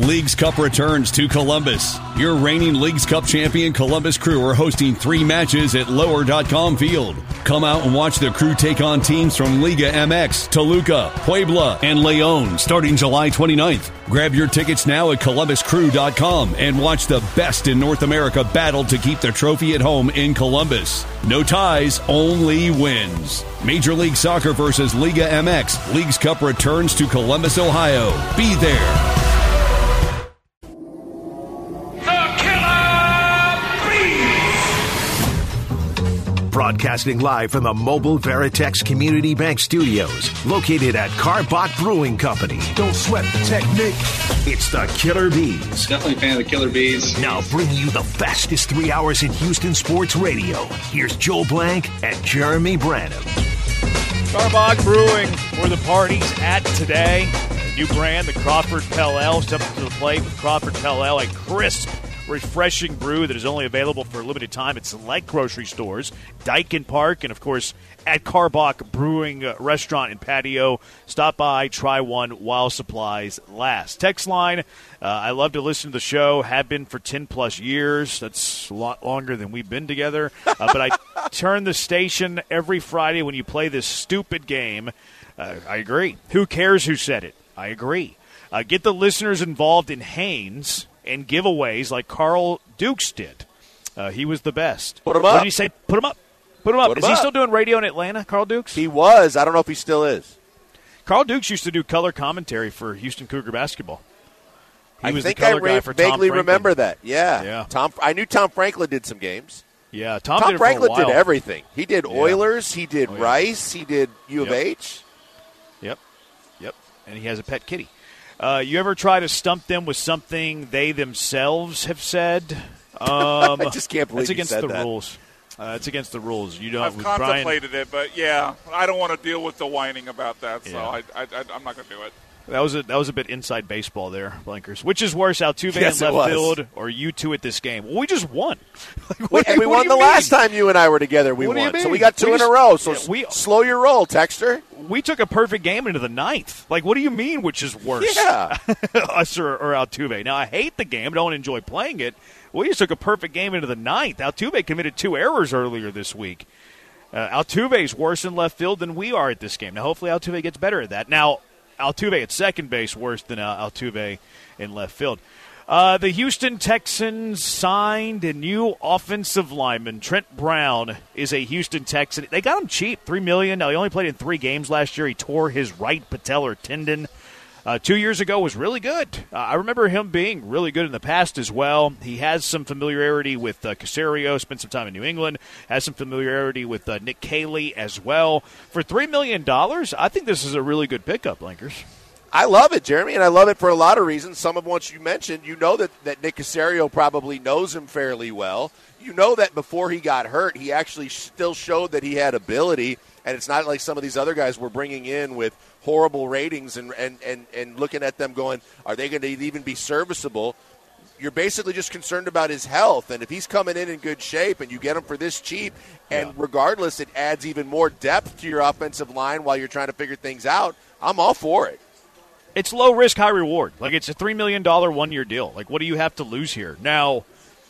Leagues Cup returns to Columbus. Your reigning Leagues Cup champion Columbus Crew are hosting 3 matches at Lower.com Field. Come out and watch the Crew take on teams from Liga MX, Toluca, Puebla, and Leon starting July 29th. Grab your tickets now at ColumbusCrew.com and watch the best in North America battle to keep the trophy at home in Columbus. No ties, only wins. Major League Soccer versus Liga MX. Leagues Cup returns to Columbus, Ohio. Be there. Broadcasting live from the Mobile Veritex Community Bank Studios, located at Karbach Brewing Company. Don't sweat the technique. It's the Killer Bees. Definitely a fan of the Killer Bees. Now bringing you the fastest 3 hours in Houston sports radio. Here's Joe Blank and Jeremy Branham. Karbach Brewing for the parties at today. A new brand, the Crawford Pale Ale. Step up to the plate with Crawford Pale Ale, a crisp, refreshing brew that is only available for a limited time at select grocery stores, Dyken Park, and, of course, at Karbach Brewing Restaurant and Patio. Stop by, try one while supplies last. Text line, I love to listen to the show, have been for 10-plus years. That's a lot longer than we've been together. But I turn the station every Friday when you play this stupid game. I agree. Who cares who said it? I agree. Get the listeners involved in Haynes and giveaways like Carl Dukes did. He was the best. Put him up. What did he say? Put him up. Put him up. Is he still doing radio in Atlanta, Carl Dukes? He was. I don't know if he still is. Carl Dukes used to do color commentary for Houston Cougar basketball. He was think the color guy for Tom vaguely Franklin. remember that. Yeah. Yeah. I knew Tom Franklin did some games. Yeah, Tom did it Franklin for a while. did everything. He did Oilers. He did Rice. He did U of H. Yep. And he has a pet kitty. You ever try to stump them with something they themselves have said? I just can't believe that's against you said the that. rules. It's against the rules. You don't. I've contemplated it, but yeah, I don't want to deal with the whining about that, so Yeah. I'm not going to do it. That was a bit inside baseball there, Blankers. Which is worse, Altuve Yes, in it left was. field or you two at this game? Well, we just won. We won the last time you and I were together. We What do you won, so mean? we got 2 in a row. So slow your roll, Texter. We took a perfect game into the 9th. Like, what do you mean, which is worse? Yeah. Us or Altuve. Now, I hate the game. Don't enjoy playing it. We just took a perfect game into the 9th. Altuve committed 2 errors earlier this week. Altuve's worse in left field than we are at this game. Now, hopefully Altuve gets better at that. Now, Altuve at second base worse than Altuve in left field. The Houston Texans signed a new offensive lineman. Trent Brown is a Houston Texan. They got him cheap, $3 million. Now, he only played in 3 games last year. He tore his right patellar tendon. 2 years ago was really good. I remember him being really good in the past as well. He has some familiarity with Caserio, spent some time in New England, has some familiarity with Nick Caley as well. For $3 million, I think this is a really good pickup, Linkers. I love it, Jeremy, and I love it for a lot of reasons. Some of what you mentioned, you know that Nick Caserio probably knows him fairly well. You know that before he got hurt, he actually still showed that he had ability, and it's not like some of these other guys we're bringing in with horrible ratings and looking at them going, are they going to even be serviceable? You're basically just concerned about his health, and if he's coming in good shape and you get him for this cheap, and regardless, it adds even more depth to your offensive line while you're trying to figure things out, I'm all for it. It's low risk, high reward. Like, it's a $3 million 1-year deal. Like, what do you have to lose here? Now,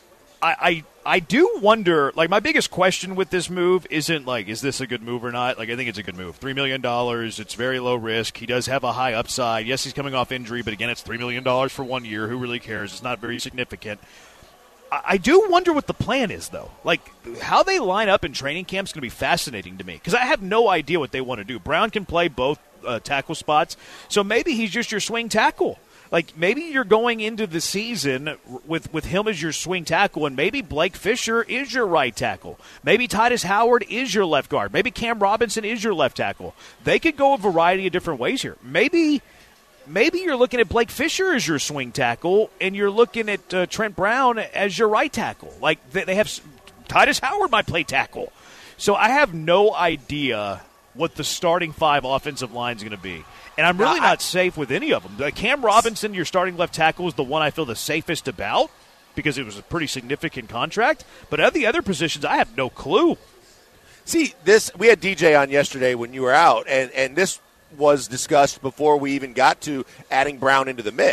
I do wonder, like, my biggest question with this move isn't, like, is this a good move or not? Like, I think it's a good move. $3 million, it's very low risk. He does have a high upside. Yes, he's coming off injury, but, again, it's $3 million for 1 year. Who really cares? It's not very significant. I do wonder what the plan is, though. Like, how they line up in training camp is going to be fascinating to me because I have no idea what they want to do. Brown can play both tackle spots, so maybe he's just your swing tackle. Like, maybe you're going into the season with him as your swing tackle, and maybe Blake Fisher is your right tackle. Maybe Titus Howard is your left guard. Maybe Cam Robinson is your left tackle. They could go a variety of different ways here. Maybe you're looking at Blake Fisher as your swing tackle, and you're looking at Trent Brown as your right tackle. Like, they have Titus Howard might play tackle. So I have no idea what the starting 5 offensive line is going to be. And I'm really not safe with any of them. Cam Robinson, your starting left tackle, is the one I feel the safest about because it was a pretty significant contract. But at the other positions, I have no clue. See, we had DJ on yesterday when you were out, and this was discussed before we even got to adding Brown into the mix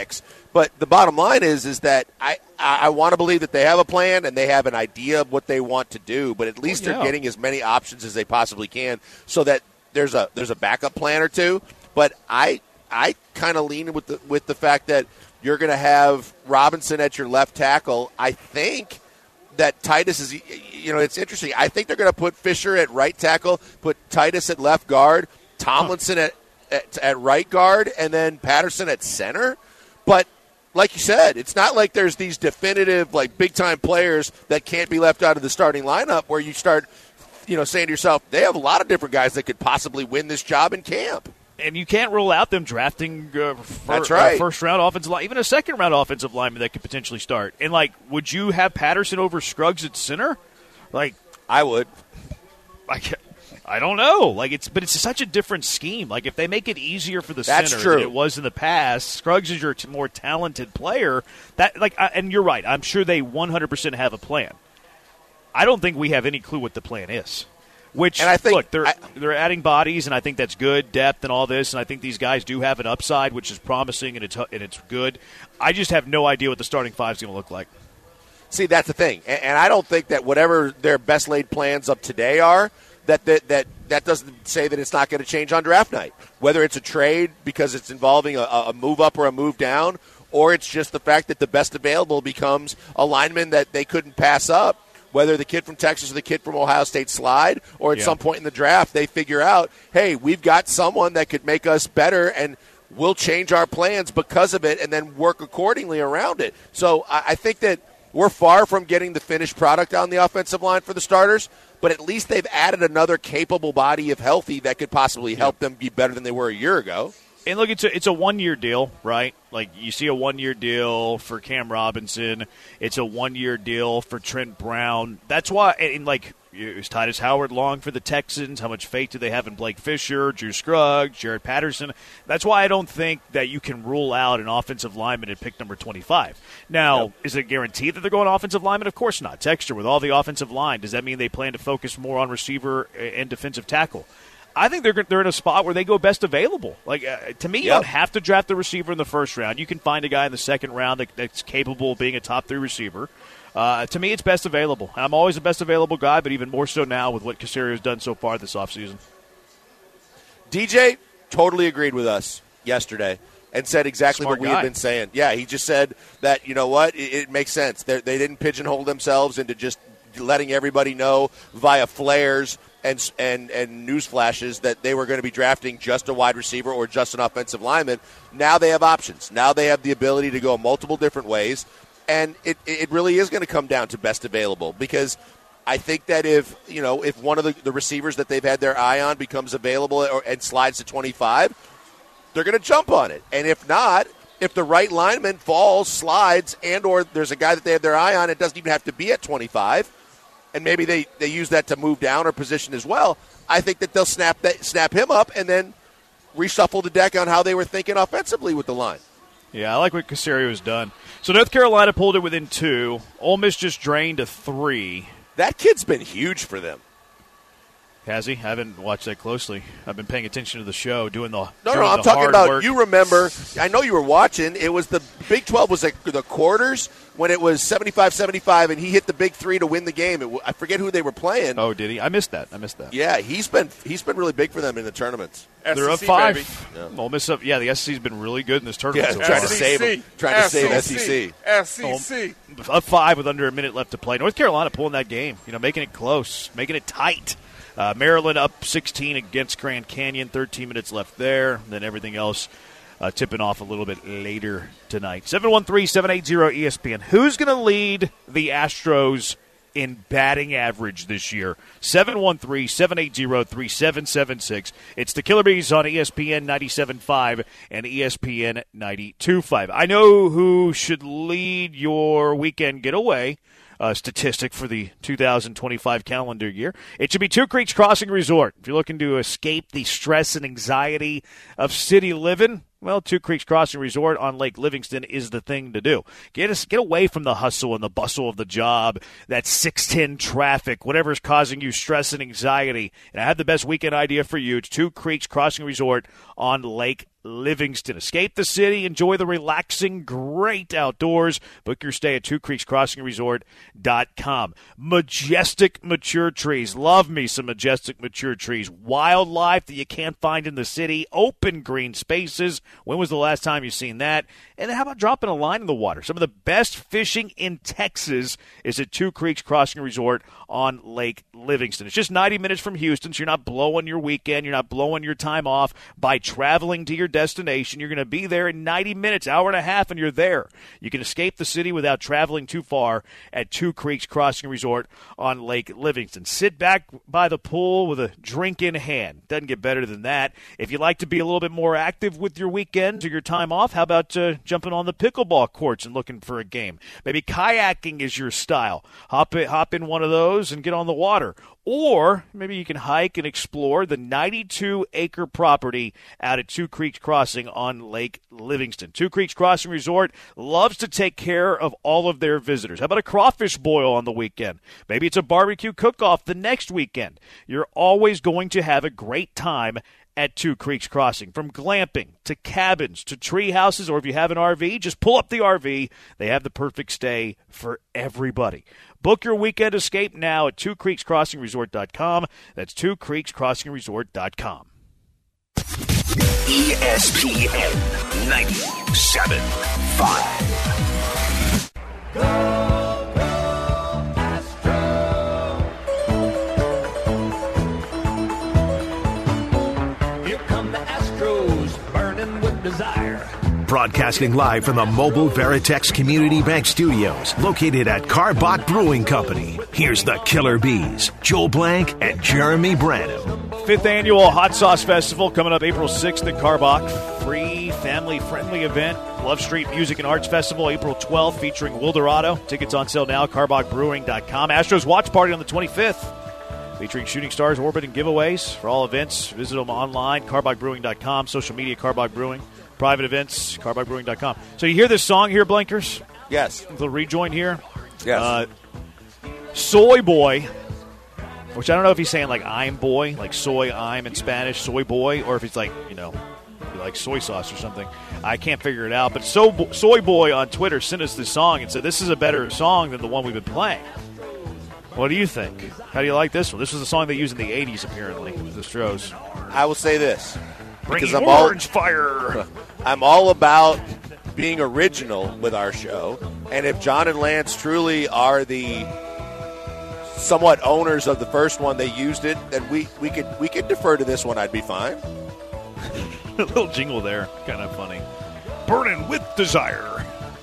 But the bottom line is that I want to believe that they have a plan and they have an idea of what they want to do, but at least they're getting as many options as they possibly can so that there's a backup plan or two. But I kind of lean with the fact that you're going to have Robinson at your left tackle. I think that Titus is, it's interesting. I think they're going to put Fisher at right tackle, put Titus at left guard, Tomlinson at right guard, and then Patterson at center. But like you said, it's not like there's these definitive, like, big-time players that can't be left out of the starting lineup where you start, saying to yourself, they have a lot of different guys that could possibly win this job in camp. And you can't rule out them drafting That's right. first-round offensive line, even a second-round offensive lineman that could potentially start. And, would you have Patterson over Scruggs at center? I would. I don't know. But it's such a different scheme. If they make it easier for the center than it was in the past, Scruggs is your more talented player. And you're right. I'm sure they 100% have a plan. I don't think we have any clue what the plan is. And I think, they're adding bodies, and I think that's good, depth and all this, and I think these guys do have an upside, which is promising, and it's good. I just have no idea what the starting five is going to look like. See, that's the thing. And I don't think that whatever their best laid plans of today are, that doesn't say that it's not going to change on draft night. Whether it's a trade because it's involving a move up or a move down, or it's just the fact that the best available becomes a lineman that they couldn't pass up. Whether the kid from Texas or the kid from Ohio State slide, or at some point in the draft they figure out, hey, we've got someone that could make us better, and we'll change our plans because of it and then work accordingly around it. So I think that we're far from getting the finished product on the offensive line for the starters, but at least they've added another capable body of healthy that could possibly help them be better than they were a year ago. And look, it's a 1-year deal, right? You see a 1-year deal for Cam Robinson. It's a 1-year deal for Trent Brown. That's why, is Titus Howard long for the Texans? How much faith do they have in Blake Fisher, Drew Scruggs, Jared Patterson? That's why I don't think that you can rule out an offensive lineman at pick number 25. Now, Is it guaranteed that they're going offensive lineman? Of course not. Texture, with all the offensive line, does that mean they plan to focus more on receiver and defensive tackle? I think they're in a spot where they go best available. To me, you don't have to draft the receiver in the first round. You can find a guy in the second round that's capable of being a top 3 receiver. To me, it's best available. I'm always a best available guy, but even more so now with what Caserio's done so far this offseason. DJ totally agreed with us yesterday and said exactly Smart what we guy. had been saying. Yeah, he just said that, you know what, it makes sense. They didn't pigeonhole themselves into just letting everybody know via flares and news flashes that they were going to be drafting just a wide receiver or just an offensive lineman. Now they have options. Now they have the ability to go multiple different ways, and it really is going to come down to best available, because I think that if one of the receivers that they've had their eye on becomes available and slides to 25, they're going to jump on it. And if not, if the right lineman falls, slides, and or there's a guy that they have their eye on, it doesn't even have to be at 25, and maybe they use that to move down or position as well, I think that they'll snap him up and then reshuffle the deck on how they were thinking offensively with the line. Yeah, I like what Caserio has done. So North Carolina pulled it within 2. Ole Miss just drained a 3. That kid's been huge for them. Has he? I haven't watched that closely. I've been paying attention to the show, doing the I'm talking about work. You remember, I know you were watching, it was the Big 12 was the quarters when it was 75-75, and he hit the big 3 to win the game. I forget who they were playing. Oh, did he? I missed that. Yeah, he's been really big for them in the tournaments. They're up 5. Yeah. Ole Miss up. Yeah, the SEC's been really good in this tournament so trying far. to save them. Trying to save SEC. SEC. Up 5 with under a minute left to play. North Carolina pulling that game, making it close, making it tight. Maryland up 16 against Grand Canyon, 13 minutes left there. Then everything else tipping off a little bit later tonight. 713-780-ESPN. Who's going to lead the Astros in batting average this year? 713-780-3776. It's the Killer Bees on ESPN 97.5 and ESPN 92.5. I know who should lead your weekend getaway statistic for the 2025 calendar year. It should be Two Creeks Crossing Resort. If you're looking to escape the stress and anxiety of city living, Well, Two Creeks Crossing Resort on Lake Livingston is the thing to do. Get away from the hustle and the bustle of the job, that 610 traffic, whatever is causing you stress and anxiety. And I have the best weekend idea for you. It's Two Creeks Crossing Resort on Lake Livingston. Escape the city, enjoy the relaxing, great outdoors. Book your stay at twocreekscrossingresort.com. Majestic mature trees. Love me some majestic mature trees. Wildlife that you can't find in the city. Open green spaces. When was the last time you've seen that? And then how about dropping a line in the water? Some of the best fishing in Texas is at Two Creeks Crossing Resort on Lake Livingston. It's just 90 minutes from Houston, so you're not blowing your weekend. You're not blowing your time off by traveling to your destination. You're going to be there in 90 minutes, hour and a half, and you're there. You can escape the city without traveling too far at Two Creeks Crossing Resort on Lake Livingston. Sit back by the pool with a drink in hand. Doesn't get better than that. If you'd like to be a little bit more active with your weekend or your time off, how about jumping on the pickleball courts and looking for a game? Maybe kayaking is your style. Hop in one of those and get on the water. Or maybe you can hike and explore the 92-acre property out at Two Creeks Crossing on Lake Livingston. Two Creeks Crossing Resort loves to take care of all of their visitors. How about a crawfish boil on the weekend? Maybe it's a barbecue cook-off the next weekend. You're always going to have a great time at Two Creeks Crossing. From glamping to cabins to tree houses, or if you have an RV, just pull up the RV. They have the perfect stay for everybody. Book your weekend escape now at twocreekscrossingresort.com. That's twocreekscrossingresort.com. ESPN 97.5. Broadcasting live from the Mobile Veritex Community Bank Studios, located at Karbach Brewing Company. Here's the Killer Bees, Joel Blank and Jeremy Branham. 5th Annual Hot Sauce Festival coming up April 6th at Karbach. Free, family-friendly event. Love Street Music and Arts Festival, April 12th, featuring Wildorado. Tickets on sale now, KarbachBrewing.com. Astros Watch Party on the 25th. Featuring Shooting Stars, Orbit, and giveaways. For all events, visit them online, KarbachBrewing.com. Social media, Karbach Brewing. Private events, KarbachBrewing.com. So you hear this song here, Blankers? Yes. A little rejoin here. Yes. Soy Boy, which I don't know if he's saying like I'm boy, like soy, I'm in Spanish, soy boy, or if it's like, like soy sauce or something. I can't figure it out. But Soy Boy on Twitter sent us this song and said, this is a better song than the one we've been playing. What do you think? How do you like this one? This was a song they used in the 80s, apparently, the Stros. I will say this. Bringing orange fire. I'm all about being original with our show. And if John and Lance truly are the somewhat owners of the first one, they used it, then we could defer to this one. I'd be fine. A little jingle there. Kind of funny. Burning with desire.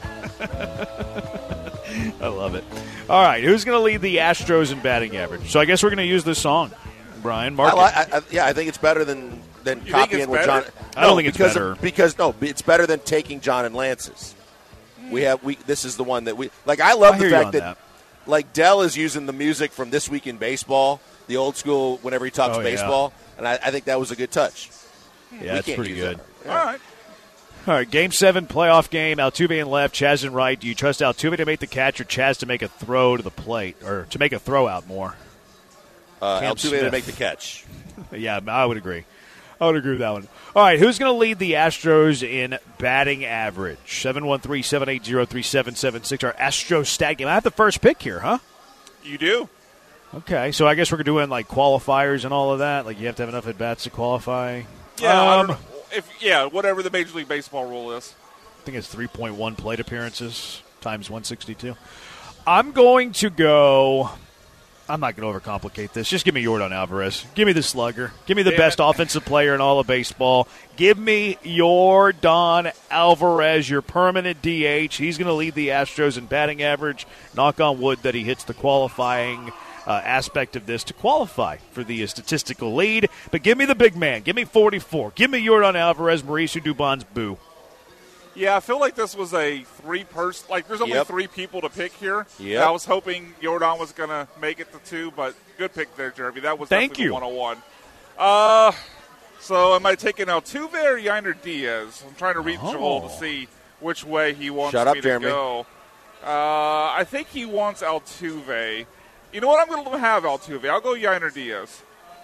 I love it. All right, who's going to lead the Astros in batting average? So I guess we're going to use this song, Brian. I think it's better than copying what John. I don't think it's better it's better than taking John and Lance's. This is the one that we like. I love the fact that like Dell is using the music from This Week in Baseball, the old school. Whenever he talks baseball, and I think that was a good touch. Yeah, that's pretty good. Yeah. All right, Game 7 playoff game. Altuve in left, Chaz in right. Do you trust Altuve to make the catch or Chaz to make a throw to the plate, or to make a throw out more? Altuve to make the catch. Yeah, I would agree. I would agree with that one. All right, who's going to lead the Astros in batting average? 713-780-3776, our Astros stat game. I have the first pick here, huh? You do. Okay, so I guess we're doing like qualifiers and all of that. Like you have to have enough at-bats to qualify. Yeah, I don't know. Whatever the Major League Baseball rule is. I think it's 3.1 plate appearances times 162. I'm going to go. I'm not going to overcomplicate this. Just give me Yordan Alvarez. Give me the slugger. Give me the best offensive player in all of baseball. Give me Yordan Alvarez, your permanent DH. He's going to lead the Astros in batting average. Knock on wood that he hits the qualifying aspect of this to qualify for the statistical lead. But give me the big man. Give me 44. Give me Yordan Alvarez, Mauricio Dubon's boo. Yeah, I feel like this was a three-person. Like, there's only three people to pick here. Yep. I was hoping Yordan was going to make it to two, but good pick there, Jeremy. That was definitely the 101. So am I taking Altuve or Yainer Diaz? I'm trying to read Joel to see which way he wants me to Jeremy. go. I think he wants Altuve. You know what? I'm going to have Altuve. I'll go Yainer Diaz.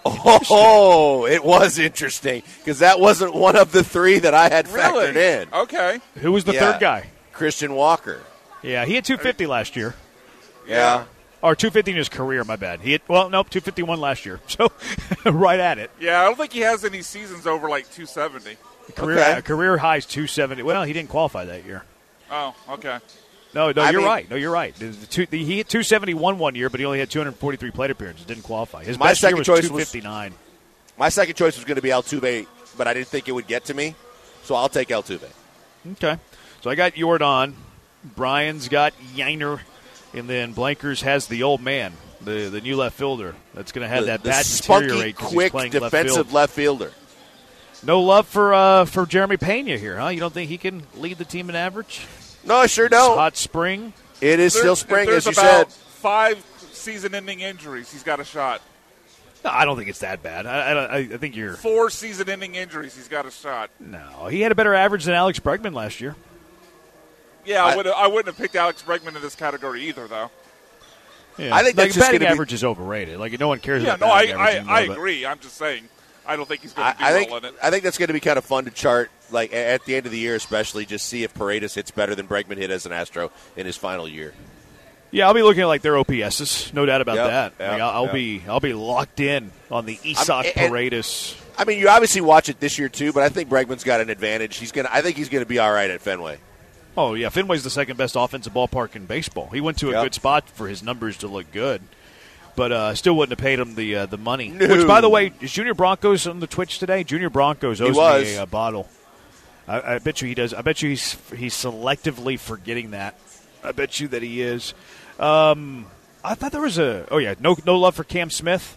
Oh, it was interesting because that wasn't one of the three that I had factored in. Okay. Who was the third guy? Christian Walker. Yeah, he had 250 last year. Yeah. Or 250 in his career, my bad. 251 last year. So, right at it. Yeah, I don't think he has any seasons over like 270. Career high's 270. Well, he didn't qualify that year. Oh, okay. No, you're right. No, you're right. He hit 271 one year, but he only had 243 plate appearances. Didn't qualify. His best year was 259. My second choice was going to be Altuve, but I didn't think it would get to me, so I'll take Altuve. Okay. So I got Yordan. Brian's got Yainer. And then Blankers has the old man, the new left fielder that's going to have that bat deteriorate because he's playing defensive left fielder. No love for Jeremy Pena here, huh? You don't think he can lead the team in average? No, I sure don't. It's hot spring. It is still spring, as you said. There's about 5 season-ending injuries. He's got a shot. No, I don't think it's that bad. I think you're 4 season-ending injuries. He's got a shot. No, he had a better average than Alex Bregman last year. Yeah, I wouldn't have picked Alex Bregman in this category either, though. Yeah. I think that's just batting average is overrated. Like no one cares. Yeah, about batting I average agree. I'm just saying, I don't think he's going to do well in it. I think that's going to be kind of fun to chart, like at the end of the year, especially just see if Paredes hits better than Bregman hit as an Astro in his final year. Yeah, I'll be looking at like their OPSs, no doubt about that. Yep, like, I'll be locked in on the Isak Paredes. I mean, you obviously watch it this year too, but I think Bregman's got an advantage. I think he's going to be all right at Fenway. Oh, yeah, Fenway's the second best offensive ballpark in baseball. He went to a good spot for his numbers to look good, but still wouldn't have paid him the money. No. Which, by the way, is Junior Broncos on the Twitch today? Junior Broncos owes me a bottle. I bet you he does. I bet you he's selectively forgetting that. I bet you that he is. I thought there was no love for Cam Smith.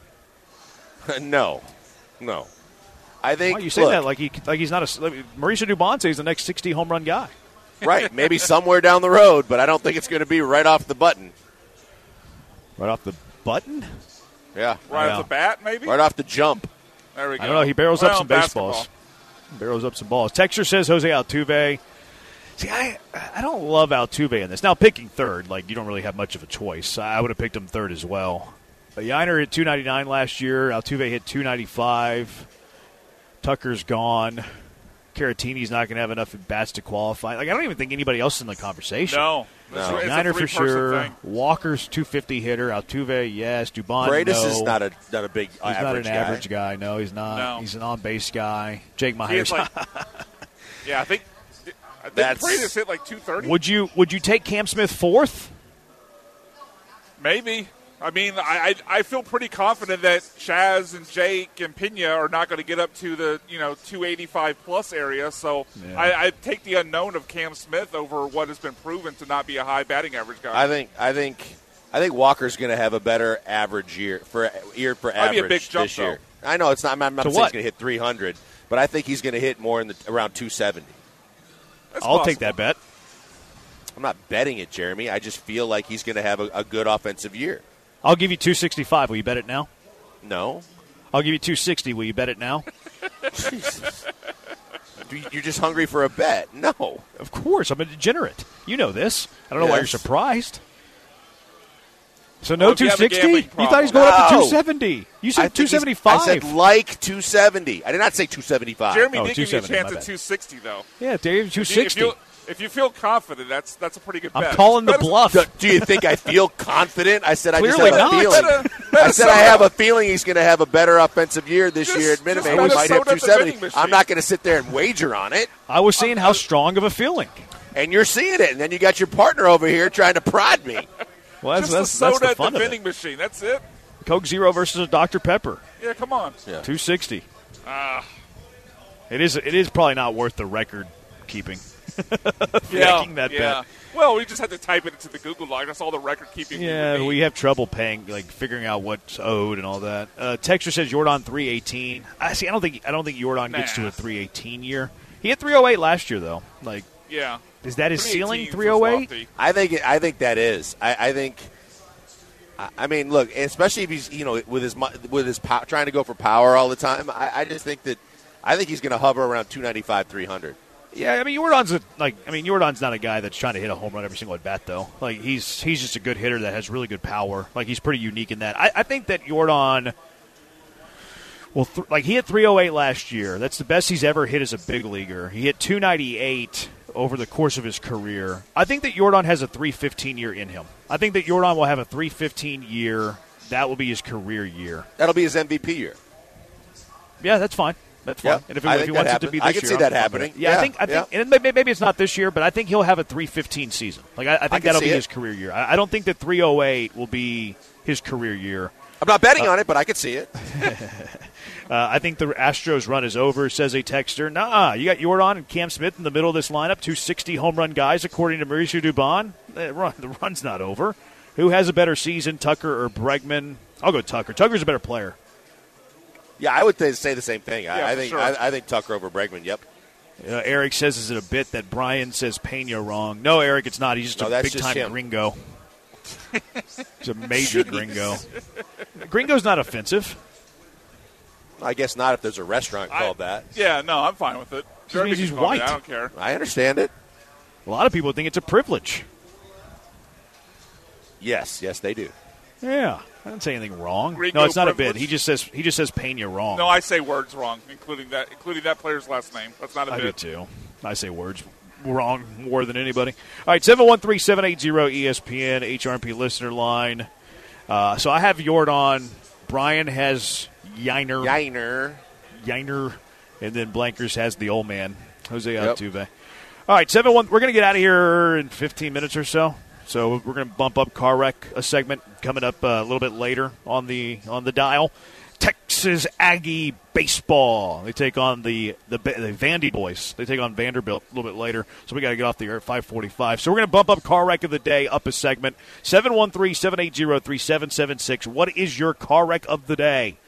No. I think. Why are you saying that like he's not Mauricio Dubonte is the next 60 home run guy. Right, maybe somewhere down the road, but I don't think it's going to be right off the button. Right off the button? Yeah. Right off the bat, maybe? Right off the jump. There we go. I don't know. He barrels up some baseballs. Barrels up some balls. Texture says Jose Altuve. See, I don't love Altuve in this. Now, picking third, like, you don't really have much of a choice. I would have picked him third as well. But Yainer hit 299 last year. Altuve hit 295. Tucker's gone. Caratini's not going to have enough at bats to qualify. Like, I don't even think anybody else is in the conversation. No. Yainer for sure. Thing. Walker's 250 hitter. Altuve, yes. Dubon, Paredes no. is not a big He's average not an guy. average guy. No, he's not. No. He's an on-base guy. Jake Myers. Yeah, I think Paredes hit like 230. Would you take Cam Smith fourth? Maybe. I mean, I feel pretty confident that Chaz and Jake and Pena are not going to get up to the 285 plus area. So yeah. I take the unknown of Cam Smith over what has been proven to not be a high batting average guy. I think Walker's going to have a better average year for average be a big jump, this year. though. I know it's not. I'm not saying what? he's going to hit 300, but I think he's going to hit more in around 270. I'll take that bet. I'm not betting it, Jeremy. I just feel like he's going to have a good offensive year. I'll give you 265. Will you bet it now? No. I'll give you 260. Will you bet it now? Jesus. You're just hungry for a bet. No. Of course. I'm a degenerate. You know this. I don't know why you're surprised. So no 260? You thought he was going up to 270. You said 275. I said like 270. I did not say 275. Jeremy did give you a chance at 260, though. Yeah, Dave, 260. If you feel confident, that's a pretty good bet. I'm calling the bluff. Do you think I feel confident? I said I just Clearly have a feeling. I said I have a feeling he's going to have a better offensive year this year at Minute Maid. He might have 270. I'm not going to sit there and wager on it. I was seeing how strong of a feeling. And you're seeing it, and then you got your partner over here trying to prod me. Well, that's the the fun of vending it. machine. That's it. Coke Zero versus a Dr. Pepper. Yeah, come on. Yeah. 260. It is probably not worth the record keeping. Making that bet. Well, we just had to type it into the Google log. That's all the record keeping. Yeah, we have trouble figuring out what's owed and all that. Texture says Jordan 318. I don't think Jordan gets to a 318 year. He hit 308 last year though. Yeah. Is that his ceiling? 308? I think that is. I mean, look, especially if he's with his trying to go for power all the time. I just think that I think he's going to hover around 295, 300. Yeah, I mean, Jordan's not a guy that's trying to hit a home run every single at bat, though. Like, he's just a good hitter that has really good power. Like, he's pretty unique in that. I think that Jordan, he hit 308 last year. That's the best he's ever hit as a big leaguer. He hit 298 over the course of his career. I think that Jordan has a 315 year in him. I think that Jordan will have a 315 year. That will be his career year. That'll be his MVP year. Yeah, that's fine. That's fine. Yeah, and if he wants it to be this year, I can see that happening. Yeah, I think, and maybe it's not this year, but I think he'll have a 315 season. Like, I think that'll be his career year. I don't think that 308 will be his career year. I'm not betting on it, but I could see it. I think the Astros run is over, says a texter. Nah, you got Jordan and Cam Smith in the middle of this lineup, 260 home run guys, according to Mauricio Dubon. The run's not over. Who has a better season, Tucker or Bregman? I'll go Tucker. Tucker's a better player. Yeah, I would say the same thing. Yeah, I think Tucker over Bregman. Yep. Eric says, "Is it a bit that Brian says Pena wrong?" No, Eric, it's not. He's just a big-time gringo. He's a major gringo. Gringo's not offensive. I guess not if there's a restaurant called that. Yeah, no, I'm fine with it. Means he's white. I don't care. I understand it. A lot of people think it's a privilege. Yes, they do. Yeah, I didn't say anything wrong. Gringo No, it's not privilege? a bit. He just says Pena wrong. No, I say words wrong, including that player's last name. That's not a bit. I do too. I say words wrong more than anybody. All right, 713-780-ESPN, HRP listener line. So I have Jordan. Brian has Yiner. And then Blankers has the old man, Jose Altuve. All right, 7-1. We're going to get out of here in 15 minutes or so. So we're going to bump up Car Wreck, a segment coming up a little bit later on the dial. Texas Aggie baseball. They take on the Vandy boys. They take on Vanderbilt a little bit later. So we got to get off the air at 5:45. So we're going to bump up Car Wreck of the day up a segment. 713-780-3776. What is your Car Wreck of the day?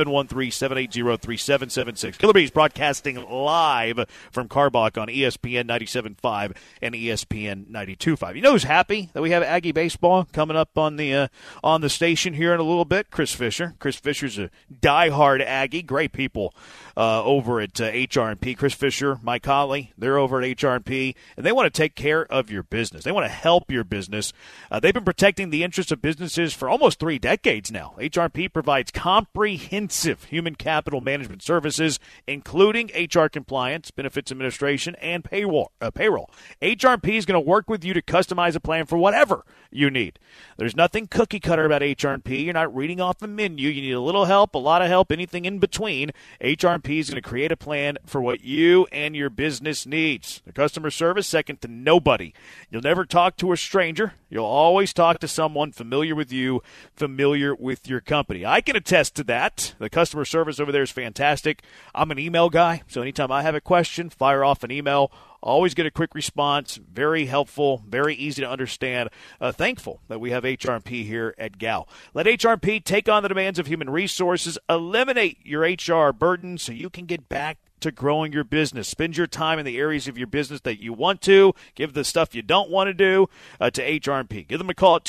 713-780-3776. Killer Bees broadcasting live from Carbach on ESPN 97.5 and ESPN 92.5. You know who's happy that we have Aggie baseball coming up on the station here in a little bit? Chris Fisher. Chris Fisher's a diehard Aggie. Great people over at HR&P. Chris Fisher, Mike Colley, they're over at HR&P, and they want to take care of your business. They want to help your business. They've been protecting the interests of businesses for almost 3 decades now. HR&P provides comprehensive human capital management services, including HR compliance, benefits administration, and payroll. HR&P is going to work with you to customize a plan for whatever you need. There's nothing cookie cutter about HR&P. You're not reading off a menu. You need a little help, a lot of help, anything in between. HR&P is going to create a plan for what you and your business needs. The customer service, second to nobody. You'll never talk to a stranger. You'll always talk to someone familiar with you, familiar with your company. I can attest to that. The customer service over there is fantastic. I'm an email guy, so anytime I have a question, fire off an email. Always get a quick response. Very helpful, very easy to understand. Thankful that we have HR&P here at GAL. Let HR&P take on the demands of human resources. Eliminate your HR burden so you can get back to growing your business. Spend your time in the areas of your business that you want to. Give the stuff you don't want to do to HR&P. Give them a call at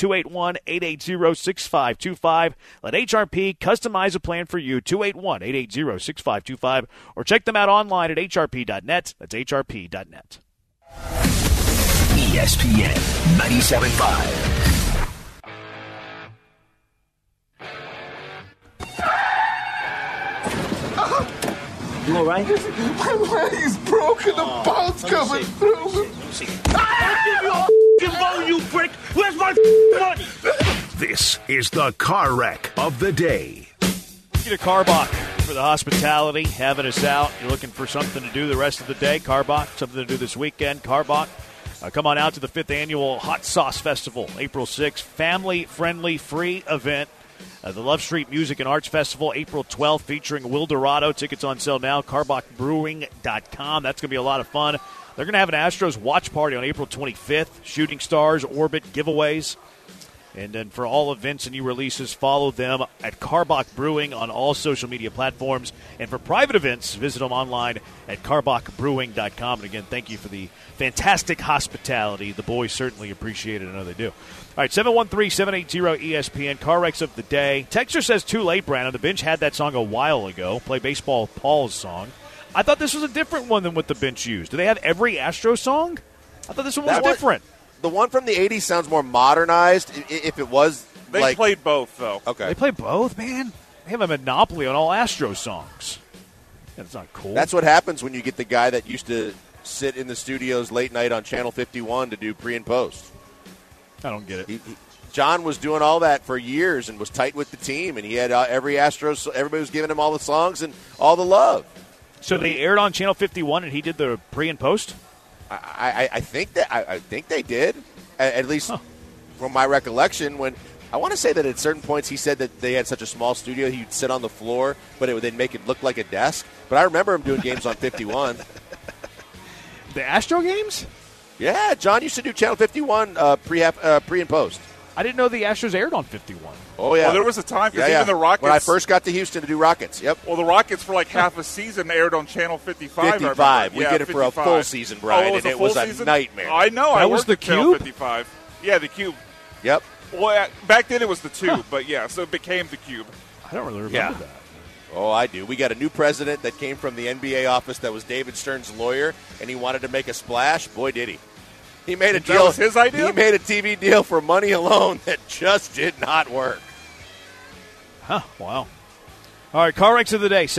281-880-6525. Let HR&P customize a plan for you, 281-880-6525, or check them out online at hrp.net. That's hrp.net. ESPN 97.5. You all right? My leg's broken. The bone's coming through. You prick! Where's my money? This is the Car Wreck of the day. Thank you to Carbach for the hospitality, having us out. You're looking for something to do the rest of the day, Carbach, something to do this weekend, Carbach. Come on out to the 5th Annual Hot Sauce Festival, April 6th. Family-friendly, free event. The Love Street Music and Arts Festival, April 12th, featuring Will Dorado. Tickets on sale now, carbachbrewing.com. That's going to be a lot of fun. They're going to have an Astros watch party on April 25th. Shooting Stars, Orbit, giveaways. And then for all events and new releases, follow them at Carbach Brewing on all social media platforms. And for private events, visit them online at carbachbrewing.com. And again, thank you for the fantastic hospitality. The boys certainly appreciate it. I know they do. All right, 713-780-ESPN, Car Wrecks of the day. Texter says, too late, Brandon. The Bench had that song a while ago. Play Baseball Paul's song. I thought this was a different one than what the bench used. Do they have every Astro song? I thought this one was different. The one from the 80s sounds more modernized, if it was. They played both, though. Okay. They play both, man. They have a monopoly on all Astro songs. That's not cool. That's what happens when you get the guy that used to sit in the studios late night on Channel 51 to do pre and post. I don't get it. John was doing all that for years and was tight with the team, and he had every Astros. Everybody was giving him all the songs and all the love. So they aired on Channel 51, and he did the pre and post. I think they did, at least from my recollection. When I want to say that at certain points he said that they had such a small studio he'd sit on the floor, but they'd make it look like a desk. But I remember him doing games on 51. The Astro games? Yeah, John used to do Channel 51 pre and post. I didn't know the Astros aired on 51. Oh, yeah. Well, there was a time, because even the Rockets. When I first got to Houston to do Rockets, yep. Well, the Rockets for like half a season aired on Channel 55. 55. We did it for a full season, Brian, and it was a nightmare. I know. That was the Channel Cube? 55. Yeah, the Cube. Yep. Well, back then it was the Tube, but yeah, so it became the Cube. I don't really remember that. Oh, I do. We got a new president that came from the NBA office that was David Stern's lawyer, and he wanted to make a splash. Boy, did he. He made a deal. That was his idea? He made a TV deal for money alone that just did not work. Huh, wow. All right, car wrecks of the day,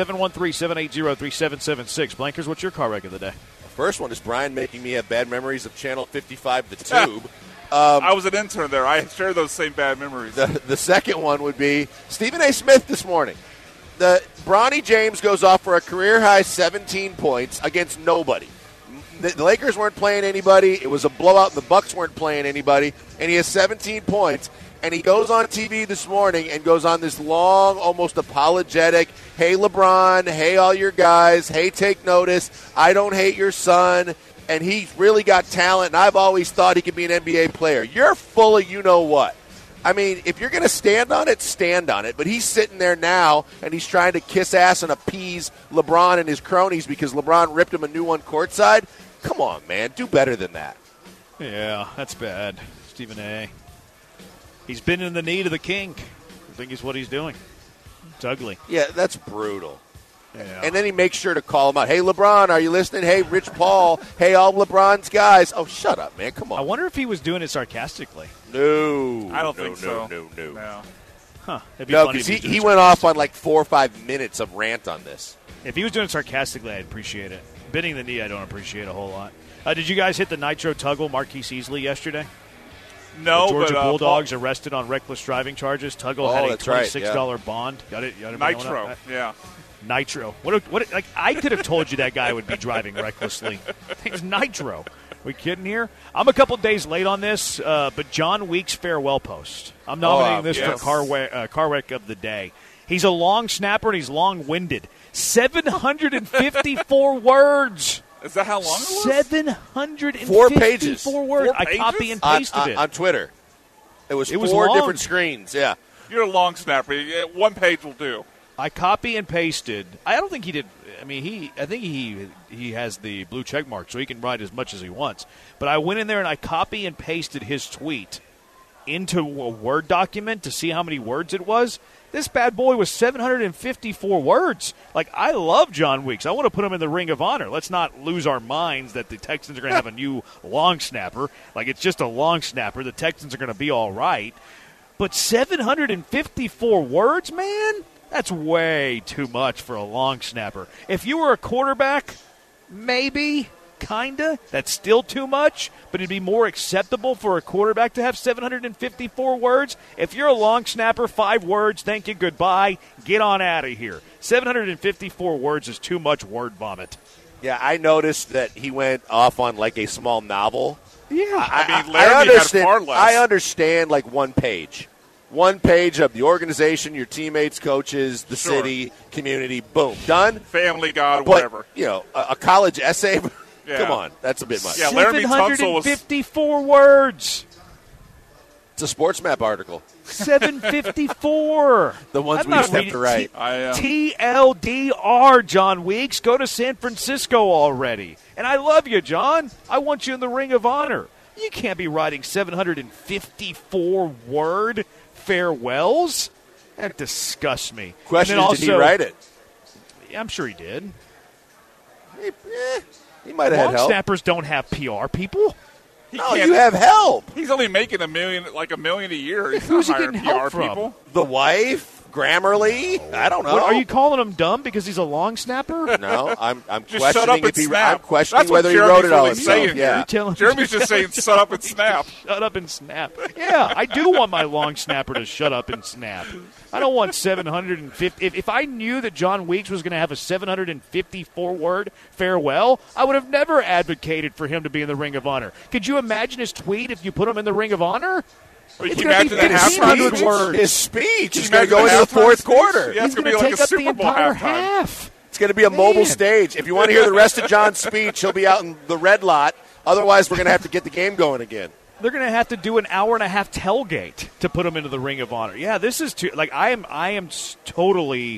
713-780-3776. Blankers, what's your car wreck of the day? The first one is Brian making me have bad memories of Channel 55, the Tube. I was an intern there. I share those same bad memories. The second one would be Stephen A. Smith this morning. Bronny James goes off for a career-high 17 points against nobody. The Lakers weren't playing anybody. It was a blowout. The Bucks weren't playing anybody. And he has 17 points. And he goes on TV this morning and goes on this long, almost apologetic, hey, LeBron, hey, all your guys, hey, take notice, I don't hate your son. And he's really got talent, and I've always thought he could be an NBA player. You're full of you-know-what. I mean, if you're going to stand on it, stand on it. But he's sitting there now, and he's trying to kiss ass and appease LeBron and his cronies because LeBron ripped him a new one courtside. Come on, man. Do better than that. Yeah, that's bad. Stephen A. He's been in the need of the king. I think is what he's doing. It's ugly. Yeah, that's brutal. Yeah. And then he makes sure to call him out. Hey, LeBron, are you listening? Hey, Rich Paul. Hey, all LeBron's guys. Oh, shut up, man. Come on. I wonder if he was doing it sarcastically. No. I don't think so. No. Huh. No, because he went off on like 4 or 5 minutes of rant on this. If he was doing it sarcastically, I'd appreciate it. Bending the knee, I don't appreciate a whole lot. Did you guys hit the Nitro Tuggle Marquise Easley yesterday? No, the Georgia but Bulldogs arrested on reckless driving charges. Tuggle had a $26 bond. Got it? Nitro, yeah. Nitro. What? Like I could have told you that guy would be driving recklessly. It's Nitro. We kidding here? I'm a couple days late on this, but John Weeks farewell post. I'm nominating this for car wreck of the day. He's a long snapper and he's long-winded. 754 words. Is that how long it was? 754 4 pages. 4 words. 4 pages? I copy and pasted it. On Twitter. It was 4 long. different screens, yeah. You're a long snapper. 1 page will do. I copy and pasted. I don't think he did. I mean, I think he has the blue check mark, so he can write as much as he wants. But I went in there and I copy and pasted his tweet into a Word document to see how many words it was. This bad boy was 754 words. Like, I love John Weeks. I want to put him in the Ring of Honor. Let's not lose our minds that the Texans are going to have a new long snapper. Like, it's just a long snapper. The Texans are going to be all right. But 754 words, man? That's way too much for a long snapper. If you were a quarterback, maybe, kind of. That's still too much, but it'd be more acceptable for a quarterback to have 754 words. If you're a long snapper, 5 words, thank you, goodbye, get on out of here. 754 words is too much word vomit. Yeah, I noticed that he went off on like a small novel. Yeah. I mean, Larry had far less. I understand like 1 page. 1 page of the organization, your teammates, coaches, the city, community, boom, done. Family, God, But, whatever. you know, a college essay, Yeah. come on, that's a bit much. Yeah, Laramie Tunsil was 754 words. It's a sports map article. 754. The ones I'm we not just have reading- to write. TLDR, John Weeks. Go to San Francisco already. And I love you, John. I want you in the Ring of Honor. You can't be writing 754-word farewells. That disgusts me. Question And then is, did he also- write it? Yeah, I'm sure he did. He might have had Long help. snappers don't have PR people. No, you have help. He's only making $1 million a year. He's Who's he not hiring getting help PR from? people. The wife, Grammarly. I don't know. What, are you calling him dumb because he's a long snapper? No, I'm Just questioning shut up if and he. snap. I'm questioning That's what whether he wrote it all Jeremy's himself. really saying Yeah. You're telling Jeremy's just saying, shut up and snap. Shut up and snap. Yeah, I do want my long snapper to shut up and snap. I don't want 750. If I knew that John Weeks was going to have a 754-word farewell, I would have never advocated for him to be in the Ring of Honor. Could you imagine his tweet if you put him in the Ring of Honor? Can It's you going to imagine be that halftime 1,500 speech? words. His speech is Can going you to go imagine into the halftime fourth speech? quarter. Yeah, He's it's going going to to be like take a up the Super Bowl entire halftime. half. It's going to be a mobile stage. If you want to hear the rest of John's speech, he'll be out in the red lot. Otherwise, we're going to have to get the game going again. They're going to have to do an hour-and-a-half tailgate to put him into the Ring of Honor. Yeah, this is too. Like I am totally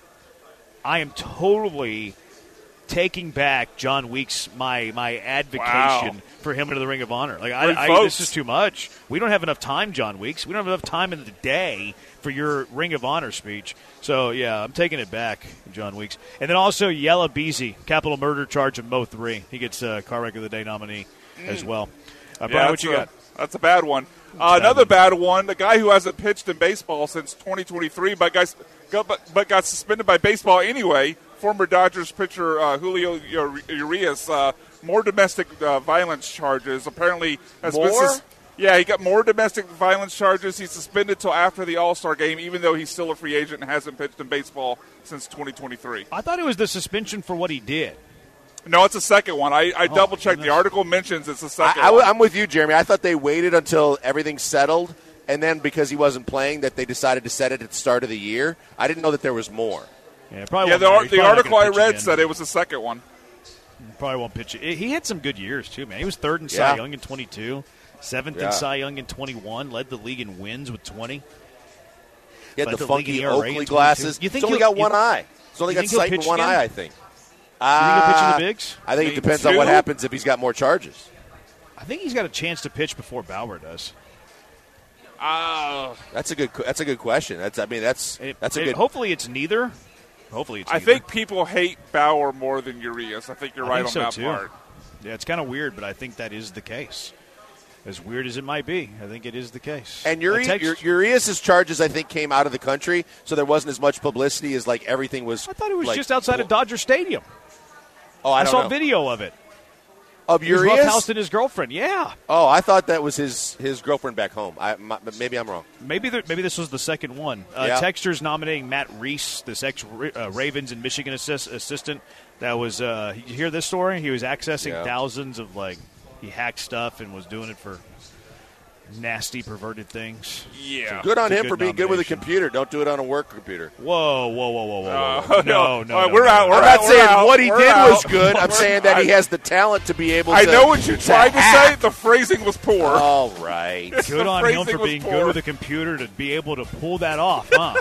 taking back John Weeks my advocation for him into the Ring of Honor. Like this is too much. We don't have enough time, John Weeks. We don't have enough time in the day for your Ring of Honor speech. So yeah, I'm taking it back, John Weeks. And then also Yella Beezy, capital murder charge of Mo 3. He gets Car Wreck of the Day nominee as well. Brian, what you got? That's a bad one. Another bad one, the guy who hasn't pitched in baseball since 2023 but got suspended by baseball anyway, former Dodgers pitcher Julio Urias, more domestic violence charges. Apparently, he got more domestic violence charges. He's suspended till after the All-Star game, even though he's still a free agent and hasn't pitched in baseball since 2023. I thought it was the suspension for what he did. No, it's the second one. I double-checked. The article mentions it's the second one. I'm with you, Jeremy. I thought they waited until everything settled, and then because he wasn't playing, that they decided to set it at the start of the year. I didn't know that there was more. Yeah, probably. Yeah, the article I read said it was the second one. Probably won't pitch it. He had some good years, too, man. He was third in Cy Young in 22, seventh in Cy Young in 21, led the league in wins with 20. He had Led the the league in funky ERA Oakley in glasses. 22. You think He's only he'll- got one eye. He's only you got think he'll sight in pitch one again? eye, I think. You think he'll pitch in the bigs? I think it depends on what happens if he's got more charges. I think he's got a chance to pitch before Bauer does. That's a good question. That's a good. Hopefully it's neither. Hopefully it's I neither. think people hate Bauer more than Urias. I think you're I right think on so, that too. part. Yeah, it's kind of weird, but I think that is the case. As weird as it might be, I think it is the case. And Urias' charges, I think, came out of the country, so there wasn't as much publicity as like everything was. I thought it was like, just outside of Dodger Stadium. Oh, I saw don't know. video of it. Of He was Urias? roughhoused and his girlfriend. Yeah. Oh, I thought that was his girlfriend back home. Maybe I'm wrong. Maybe this was the second one. Yeah. Texter's nominating Matt Reese, this ex-Ravens and Michigan assistant. That was you hear this story? He was accessing thousands of he hacked stuff and was doing it for nasty, perverted things. Yeah. Good on It's a him for being good with a nomination. computer. Don't do it on a work computer. Whoa. No. We're out. I'm not saying what he We're did out. was good. I'm saying that he has the talent to be able to. I know what you tried to say. hack. The phrasing was poor. All right. Good on him for phrasing was being poor. good with a computer to be able to pull that off, huh?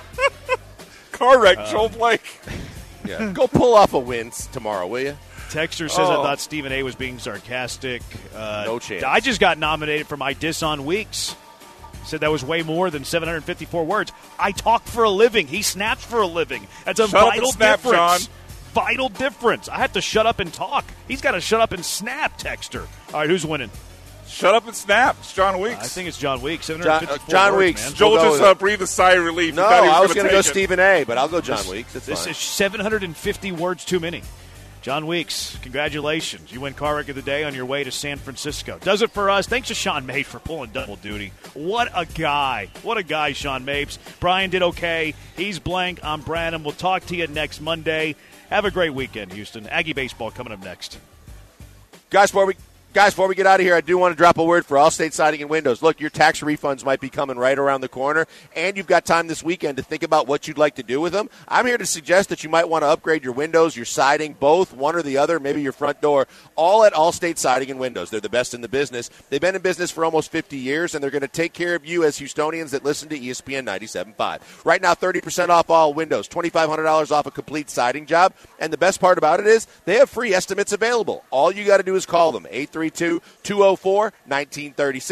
Car wreck, Joel Blake. Yeah. Go pull off a win tomorrow, will you? Texter says, I thought Stephen A. was being sarcastic. No chance. I just got nominated for my diss on Weeks. Said that was way more than 754 words. I talk for a living. He snaps for a living. That's a Shut up vital and snap, difference. John. Vital difference. I have to shut up and talk. He's got to shut up and snap, Texter. All right, who's winning? Shut up and snap. It's John Weeks. I think it's John Weeks. John words, Weeks. man. Joel We'll go just with it. breathed a sigh of relief. No, He thought he I was going going to go take it. Stephen A., but I'll go John Weeks. That's This fine. is 750 words too many. John Weeks, congratulations. You win Car Wreck of the Day on your way to San Francisco. Does it for us. Thanks to Sean Mapes for pulling double duty. What a guy. What a guy, Sean Mapes. Brian did okay. He's blank. I'm Branham. We'll talk to you next Monday. Have a great weekend, Houston. Aggie baseball coming up next. Guys, before we get out of here, I do want to drop a word for Allstate Siding and Windows. Look, your tax refunds might be coming right around the corner, and you've got time this weekend to think about what you'd like to do with them. I'm here to suggest that you might want to upgrade your windows, your siding, both, one or the other, maybe your front door, all at Allstate Siding and Windows. They're the best in the business. They've been in business for almost 50 years, and they're going to take care of you as Houstonians that listen to ESPN 97.5. Right now, 30% off all windows, $2,500 off a complete siding job, and the best part about it is they have free estimates available. All you got to do is call them, 832-204-1936.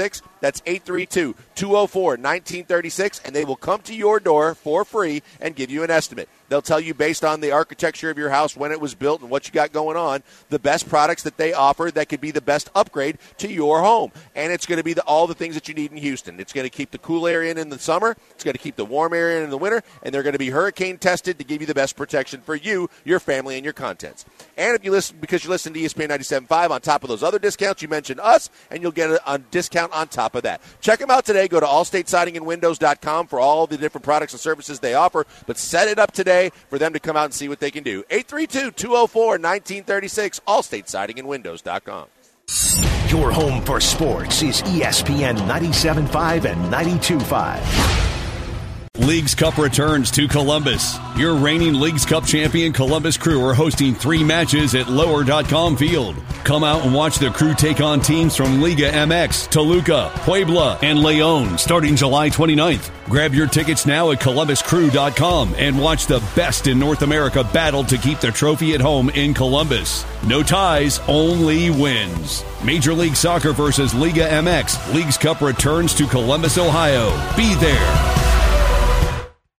That's 832-204-1936, and they will come to your door for free and give you an estimate. They'll tell you based on the architecture of your house, when it was built, and what you got going on, the best products that they offer that could be the best upgrade to your home. And it's going to be all the things that you need in Houston. It's going to keep the cool air in the summer. It's going to keep the warm air in the winter. And they're going to be hurricane tested to give you the best protection for you, your family, and your contents. And if you listen, because you listen to ESPN 97.5, on top of those other discounts, you mention us, and you'll get a discount on top of that. Check them out today. Go to allstatesidingandwindows.com for all the different products and services they offer. But set it up today for them to come out and see what they can do. 832-204-1936, allstatesidingandwindows.com. Your home for sports is ESPN 97.5 and 92.5. Leagues Cup returns to Columbus. Your reigning Leagues Cup champion Columbus Crew are hosting 3 matches at Lower.com Field. Come out and watch the Crew take on teams from Liga MX, Toluca, Puebla, and León starting July 29th. Grab your tickets now at ColumbusCrew.com and watch the best in North America battle to keep the trophy at home in Columbus. No ties, only wins. Major League Soccer versus Liga MX. Leagues Cup returns to Columbus, Ohio. Be there.